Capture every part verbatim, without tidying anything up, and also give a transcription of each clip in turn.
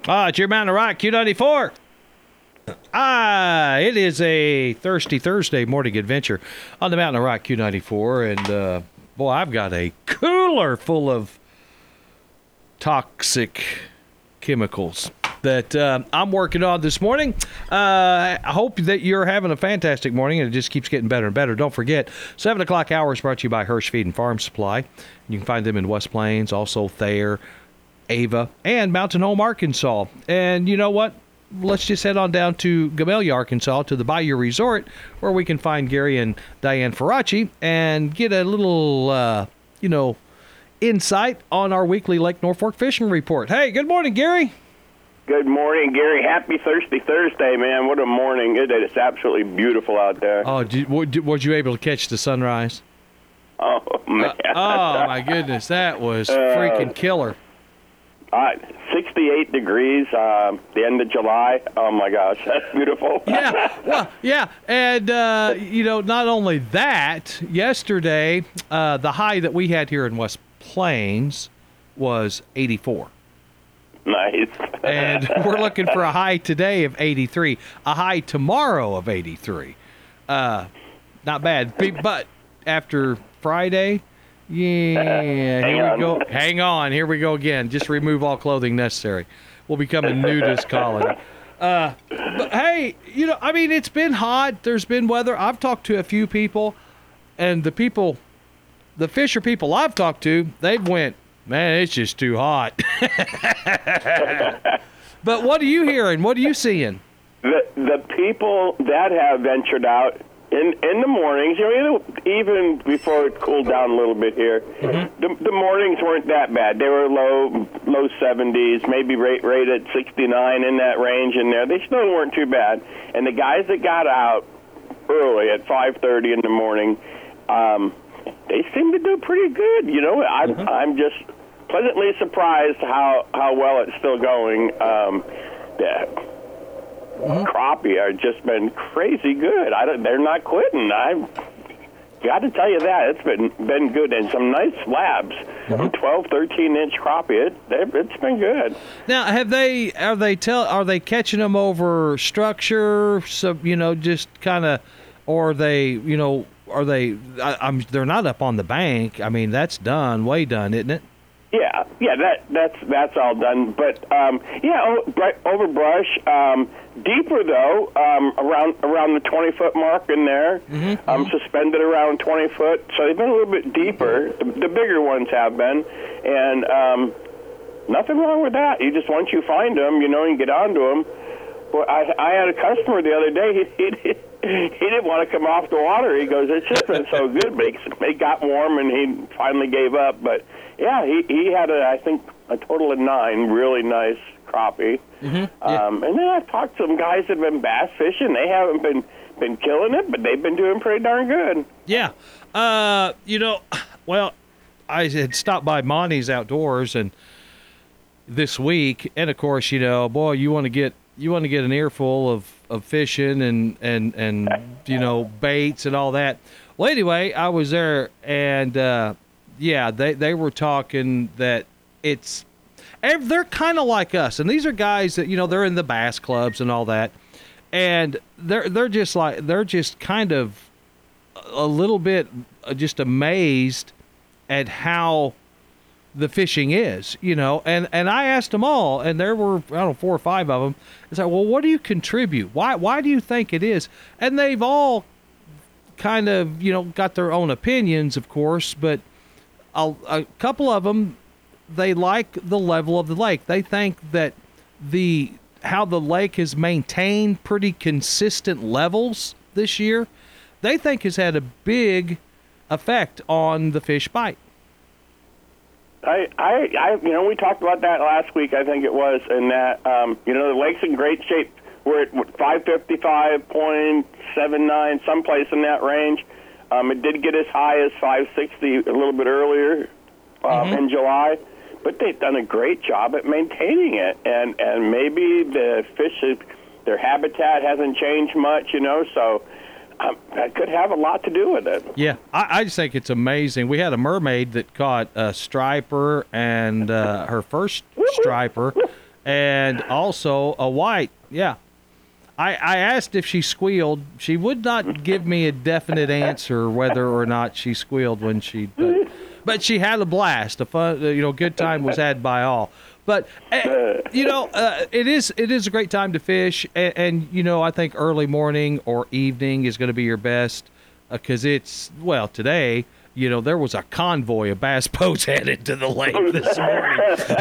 Ah, it's your Mountain Rock Q ninety-four. Ah, it is a thirsty Thursday morning adventure on the Mountain Rock Q ninety-four, and uh, boy, I've got a cooler full of toxic chemicals that uh, I'm working on this morning. Uh, I hope that you're having a fantastic morning, and it just keeps getting better and better. Don't forget, seven o'clock hour is brought to you by Hirsch Feed and Farm Supply. You can find them in West Plains, also Thayer, Ava, and Mountain Home, Arkansas. And you know what? Let's just head on down to Gamelia, Arkansas, to the Bayou Resort, where we can find Gary and Diane Faraci and get a little, uh, you know, insight on our weekly Lake Norfolk fishing report. Hey, good morning, Gary. Good morning, Gary. Happy Thirsty Thursday, man. What a morning. It is absolutely beautiful out there. Oh, did, was you able to catch the sunrise? Oh, man. Uh, oh, my goodness. That was freaking killer. Uh, sixty-eight degrees, uh, the end of July. Oh, my gosh. That's beautiful. Yeah. Well, yeah. And, uh, you know, not only that, yesterday, uh, the high that we had here in West Plains was eighty-four. Nice. And we're looking for a high today of eighty-three, a high tomorrow of eighty-three. Uh, not bad. But after Friday, yeah, here on. we go. Hang on. Here we go again. Just remove all clothing necessary. We'll become a nudist colony. Uh, but hey, you know, I mean, it's been hot. There's been weather. I've talked to a few people, and the people, the fisher people I've talked to, they've went, man, it's just too hot. But what are you hearing? What are you seeing? The the people that have ventured out in in the mornings, you know, even before it cooled down a little bit here, mm-hmm. the, the mornings weren't that bad. They were low low seventies, maybe rate rate at sixty-nine, in that range in there. They still weren't too bad. And the guys that got out early at five thirty in the morning, um, they seem to do pretty good. You know, I'm mm-hmm. I'm just pleasantly surprised how, how well it's still going. Um, the mm-hmm. crappie have just been crazy good. I don't, they're not quitting. I've got to tell you that. It's been been good. And some nice slabs, mm-hmm. twelve, thirteen-inch crappie. It, it's been good. Now, have they, are they tell, are they catching them over structure, so, you know, just kind of, or are they, you know, are they, I, I'm, they're not up on the bank. I mean, that's done, way done, isn't it? Yeah, yeah, that that's that's all done. But um, yeah, over brush, um, deeper though, um, around around the twenty foot mark in there, mm-hmm, um, mm-hmm. suspended around twenty foot. So they've been a little bit deeper. The, the bigger ones have been, and um, nothing wrong with that. You just once you find them, you know, and get onto them. Well, I I had a customer the other day. He, he, he didn't want to come off the water. He goes, it's just been so good. But it got warm, and he finally gave up. But yeah, he he had a, I think a total of nine really nice crappie. Mm-hmm. Yeah. Um, and then I've talked to some guys that have been bass fishing. They haven't been been killing it, but they've been doing pretty darn good. Yeah, uh, you know, well, I had stopped by Monty's Outdoors and this week, and of course, you know, boy, you want to get you want to get an earful of, of fishing and, and, and, you know, baits and all that. Well, anyway, I was there, and, uh, yeah, they, they were talking that it's – they're kind of like us. And these are guys that, you know, they're in the bass clubs and all that. And they're they're just like – they're just kind of a little bit just amazed at how – the fishing is, you know, and, and I asked them all, and there were, I don't know, four or five of them. It's like, well, what do you contribute? Why, why do you think it is? And they've all kind of, you know, got their own opinions, of course, but a, a couple of them, they like the level of the lake. They think that the, how the lake has maintained pretty consistent levels this year, they think has had a big effect on the fish bite. I, I, I, you know, we talked about that last week, I think it was, and that, um, you know, the lake's in great shape. We're at five fifty-five point seven nine, someplace in that range. Um, it did get as high as five sixty a little bit earlier um, mm-hmm. in July, but they've done a great job at maintaining it, and, and maybe the fish, their habitat hasn't changed much, you know, so Um, that could have a lot to do with it. Yeah, I, I just think it's amazing. We had a mermaid that caught a striper and uh, her first striper, and also a white. Yeah. I, I asked if she squealed. She would not give me a definite answer whether or not she squealed when she, but, but she had a blast. A fun, you know, good time was had by all. But uh, you know, uh, it is it is a great time to fish, and, and you know, I think early morning or evening is going to be your best because uh, it's well today. You know, there was a convoy of bass boats headed to the lake this morning.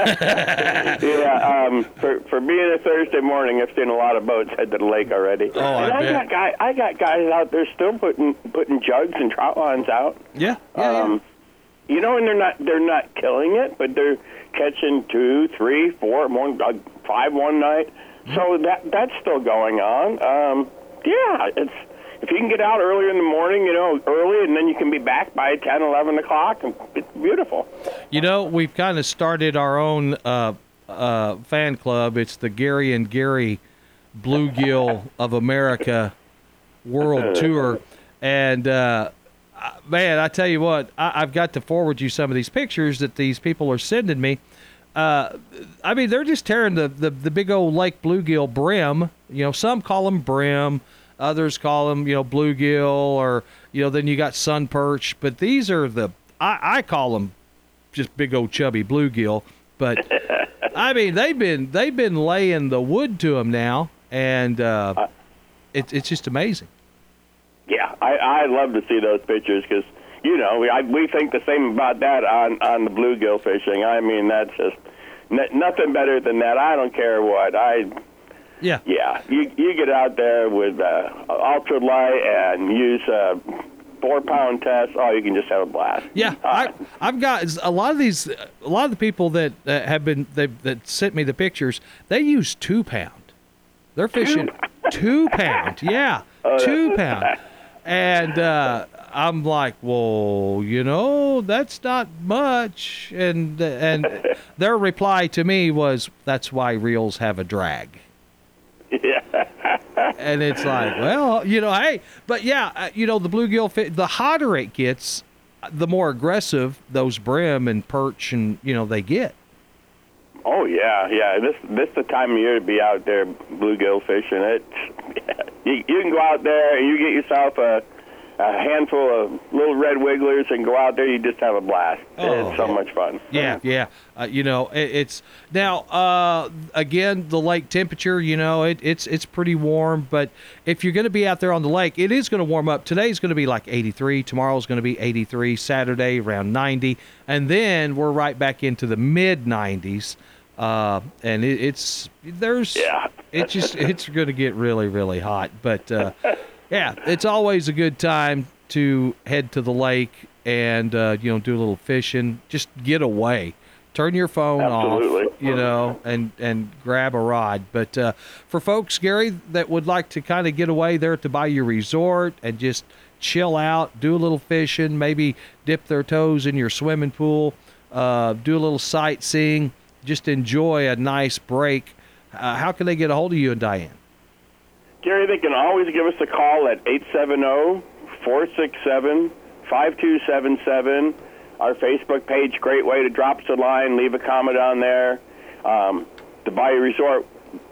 yeah, um, for for being a Thursday morning, I've seen a lot of boats head to the lake already. Oh, I, and I bet. got guy, I got guys out there still putting putting jugs and trout lines out. Yeah, yeah, um, yeah. You know, and they're not they're not killing it, but they're catching two, three, four, one, uh, five one night. Mm-hmm. So that that's still going on. Um, yeah, it's. If you can get out earlier in the morning, you know, early, and then you can be back by ten, eleven o'clock, and it's beautiful. You know, we've kind of started our own uh, uh, fan club. It's the Gary and Gary Bluegill of America World Tour. And, uh, man, I tell you what, I, I've got to forward you some of these pictures that these people are sending me. Uh, I mean, they're just tearing the, the, the big old Lake Bluegill brim. You know, some call them brim. Others call them, you know, bluegill, or, you know, then you got sun perch. But these are the, I, I call them just big old chubby bluegill. But, I mean, they've been they've been laying the wood to them now, and uh, uh, it, it's just amazing. Yeah, I, I love to see those pictures because, you know, we, I, we think the same about that on, on the bluegill fishing. I mean, that's just n- nothing better than that. I don't care what. I... Yeah, yeah. You you get out there with uh, ultralight and use a four pound test. Oh, you can just have a blast. Yeah, I I've got a lot of these. A lot of the people that uh, have been they that sent me the pictures. They use two pound. They're fishing two pound. Yeah, oh, two pound. And uh, I'm like, well, you know, that's not much. And and their reply to me was, that's why reels have a drag. Yeah. And it's like, well, you know, hey, but yeah, uh, you know, the bluegill, fit, the hotter it gets, the more aggressive those brim and perch and, you know, they get. Oh, yeah, yeah. This this the time of year to be out there bluegill fishing. It's, you, you can go out there and you get yourself a, a handful of little red wigglers and go out there, you just have a blast. Oh, it's so yeah. much fun. Yeah, yeah. Uh, you know, it, it's now uh, again the lake temperature. You know, it, it's it's pretty warm. But if you're going to be out there on the lake, it is going to warm up. Today's going to be like eighty-three. Tomorrow's going to be eighty-three. Saturday around ninety, and then we're right back into the mid nineties. Uh, and it, it's there's yeah. it's just it's going to get really really hot. But uh, yeah, it's always a good time to head to the lake and uh, you know, do a little fishing. Just get away. Turn your phone Absolutely. off, you know, and, and grab a rod. But uh, for folks, Gary, that would like to kind of get away there at the Bayou Resort and just chill out, do a little fishing, maybe dip their toes in your swimming pool, uh, do a little sightseeing, just enjoy a nice break, uh, how can they get a hold of you and Diane? Gary, they can always give us a call at eight seven zero, four six seven, five two seven seven. Our Facebook page, great way to drop us a line, leave a comment on there. Um, the Bayou Resort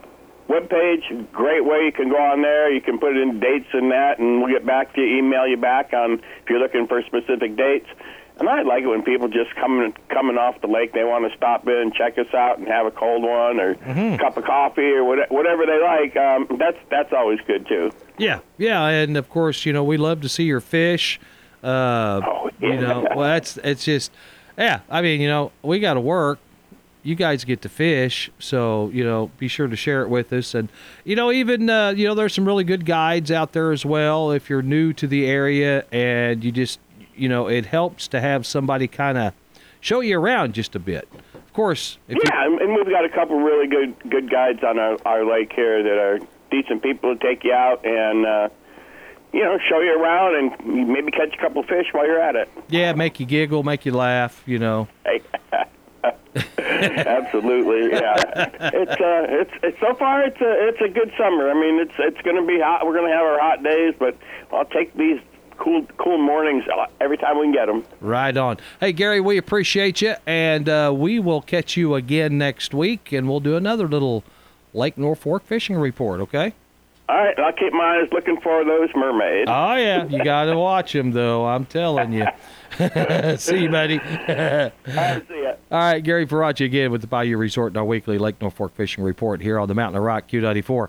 webpage, great way. You can go on there. You can put in dates and that, and we'll get back to you, email you back on if you're looking for specific dates. And I like it when people just coming coming off the lake, they want to stop in and check us out and have a cold one or mm-hmm. a cup of coffee or whatever they like. Um, that's that's always good too. Yeah, yeah, and of course, you know, we love to see your fish. Uh, oh, yeah. You know, well, that's it's just, yeah. I mean, you know, we got to work. You guys get to fish, so you know, be sure to share it with us. And you know, even uh, you know, there's some really good guides out there as well. If you're new to the area and you just, you know, it helps to have somebody kind of show you around just a bit. Of course, if yeah, you, and we've got a couple really good good guides on our our lake here that are decent people to take you out and. Uh, You know, show you around and maybe catch a couple fish while you're at it. Yeah, make you giggle, make you laugh. You know. Hey. Absolutely, yeah. It's uh, it's it's so far it's a it's a good summer. I mean, it's it's going to be hot. We're going to have our hot days, but I'll take these cool cool mornings every time we can get them. Right on. Hey, Gary, we appreciate you, and uh, we will catch you again next week, and we'll do another little Lake North Fork fishing report, okay? All right, I'll keep my eyes looking for those mermaids. Oh, yeah. You got to watch them, though. I'm telling you. See you, buddy. All right, see ya. All right, Gary Faraci again with the Bayou Resort and our weekly Lake North Fork fishing report here on the Mountain of Rock Q ninety-four.